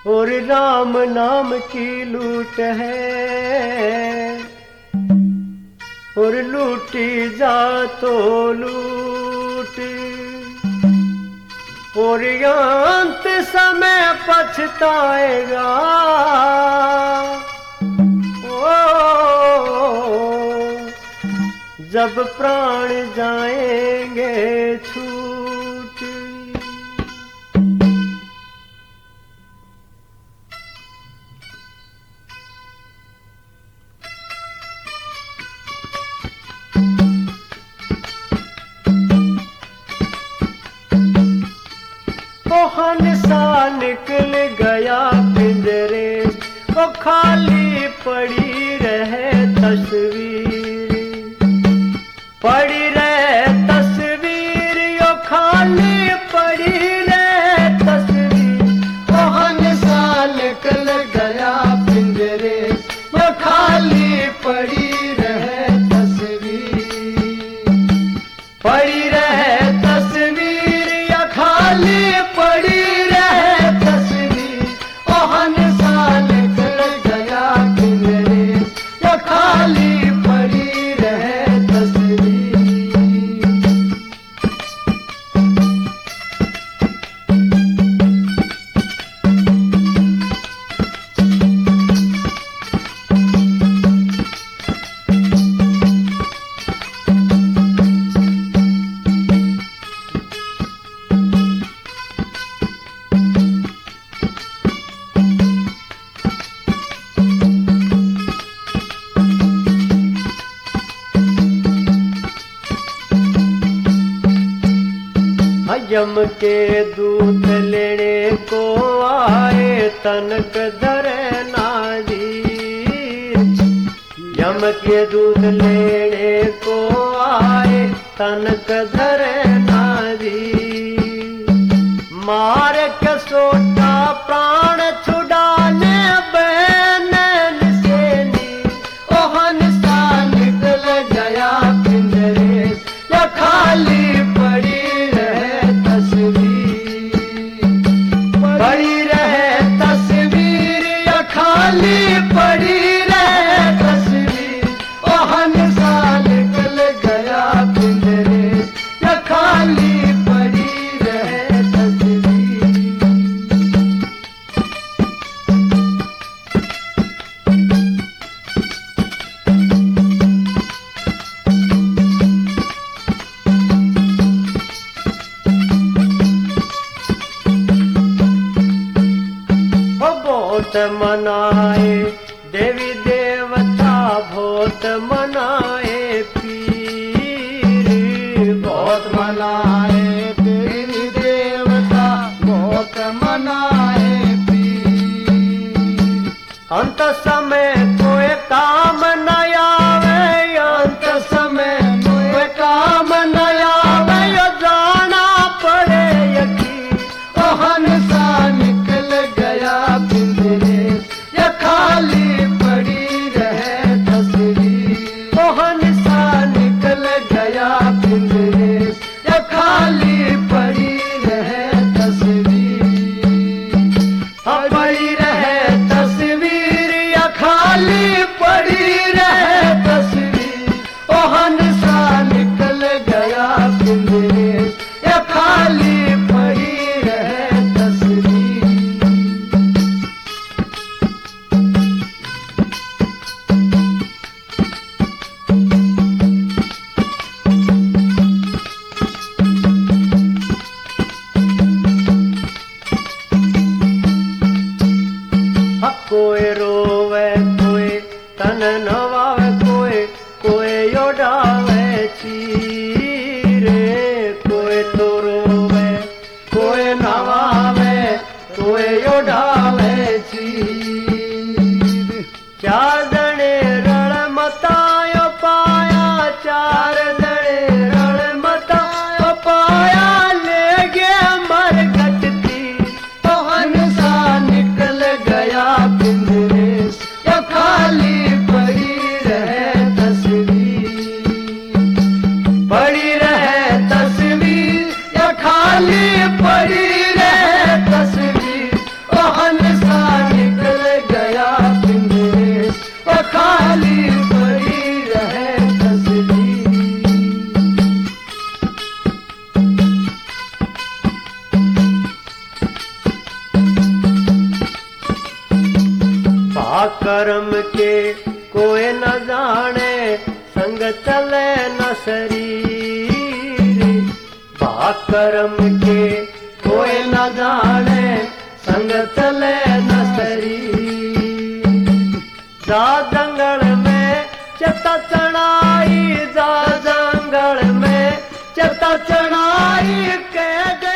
और राम नाम की लूट है, और लूटी जा तो लूट, और अंत समय पछताएगा। ओ जब प्राण जाएंगे छूट। हंसा निकल गया पिंजरे, वो खाली पड़ी रहे तस्वीर, पड़ी रहे तस्वीर, यो खाली पड़ी रहे तस्वीर। वो हंसा निकल गया पिंजरे, वो खाली पड़ी रहे तस्वीर, पड़ी रहे तस्वीर, या खाली पड़ी रहे तस्वीर। ओ हंसा निकल गया पिंजरे, या खाली पड़ी रहे तस्वीर। यम के दूत लेने को आए तनक धरे नाजीर, यम के दूत लेने को आए तनक धरे नाजीर। मार के सोटा प्राण छुड़ाने बैनन सेनी, ओ हंसा निकल गया पिंजरे, या खाली पड़ी पड़ी रहे तस्वीर, या खाली पड़ी रहे तस्वीर। ओ हंसा निकल गया पिंजरे, या खाली पड़ी रहे तस्वीर। बहुत मनाए देवी देवता, बहुत मनाए पीर, बहुत मनाए देवी देवता, बहुत मनाए पीर। अंत समय कोई काम न आवे, अंत समय कोई काम न आवे, यो जाना पड़े यकीन। ओ हंसा निकल गया पिंजरे, या खाली पड़ी रहे तस्वीर। ओ हंसा निकल गया पिंजरे, या खाली पड़ी रहे तस्वीर। पड़ी रहे तस्वीर, या खाली पड़ी रहे तस्वीर। ओ हंसा निकल गया पिंजरे, या खाली पड़ी रहे तस्वीर। कोई रोवे कोई तन नवावे, कोई उड़ावे चीरे, कोई तो रोवे कोई नवावे, कोई उड़ावे चीर। चार दने रण मतायो पाया, चार दने रण मतायो पाया, ले गया मर गटती। तो हंसा निकल गया पिंजरे, या खाली पड़ी रहे तस्वीर, पड़ी रहे तस्वीर, या खाली पड़ी रहे तस्वीर। ओ हंसा कर्म के कोई न जाने संग चले न शरीर कर्म के कोई न जाने संग चले न शरीर जा जंगल में चता चढ़ाई जा जंगल में चता चढ़ाई के